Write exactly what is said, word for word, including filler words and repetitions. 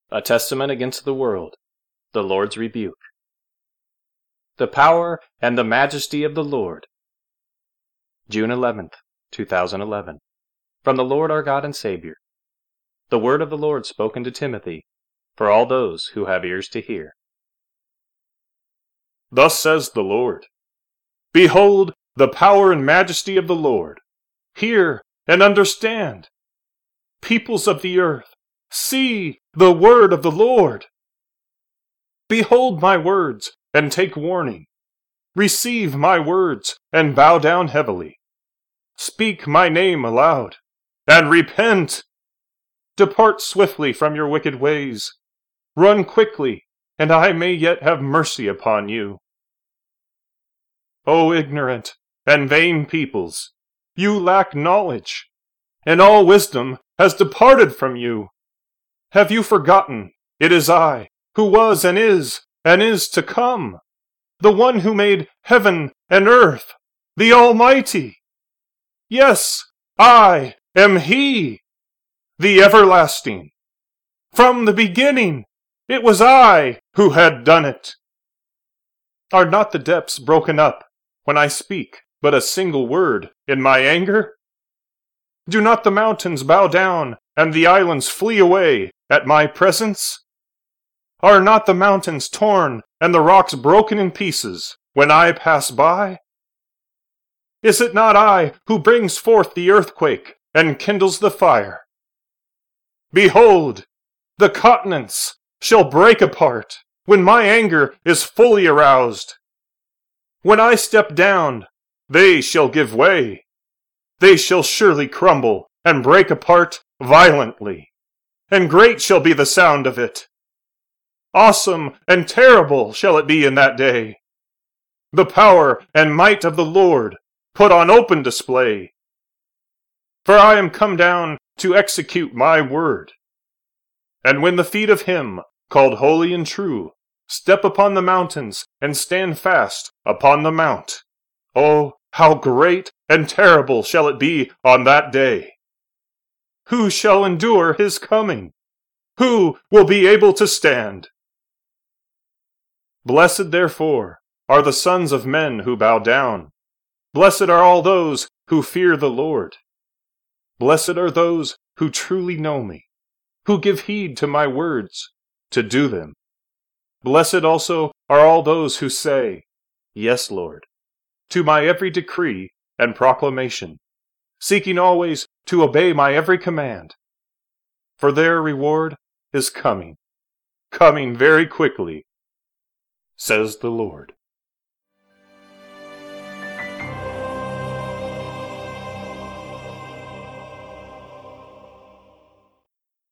A testament against the world, the Lord's rebuke. The power and the majesty of the Lord. June eleventh, two thousand eleven. From the Lord our God and Savior. The word of the Lord spoken to Timothy, for all those who have ears to hear. Thus says the Lord, Behold the power and majesty of the Lord. Hear and understand. Peoples of the earth, see the word of the Lord. Behold my words, and take warning. Receive my words, and bow down heavily. Speak my name aloud, and repent. Depart swiftly from your wicked ways. Run quickly, and I may yet have mercy upon you. O ignorant and vain peoples, you lack knowledge, and all wisdom has departed from you. Have you forgotten it is I, who was and is and is to come, the one who made heaven and earth, the Almighty? Yes, I am He, the everlasting. From the beginning, it was I who had done it. Are not the depths broken up when I speak but a single word in my anger? Do not the mountains bow down and the islands flee away at my presence? Are not the mountains torn and the rocks broken in pieces when I pass by? Is it not I who brings forth the earthquake and kindles the fire? Behold, the continents shall break apart when my anger is fully aroused. When I step down, they shall give way. They shall surely crumble and break apart violently, and great shall be the sound of it. Awesome and terrible shall it be in that day. The power and might of the Lord put on open display. For I am come down to execute my word. And when the feet of him called holy and true step upon the mountains and stand fast upon the mount, oh, how great and terrible shall it be on that day! Who shall endure his coming? Who will be able to stand? Blessed, therefore, are the sons of men who bow down. Blessed are all those who fear the Lord. Blessed are those who truly know me, who give heed to my words, to do them. Blessed also are all those who say, Yes, Lord, to my every decree and proclamation, seeking always to obey my every command. For their reward is coming, coming very quickly, says the Lord.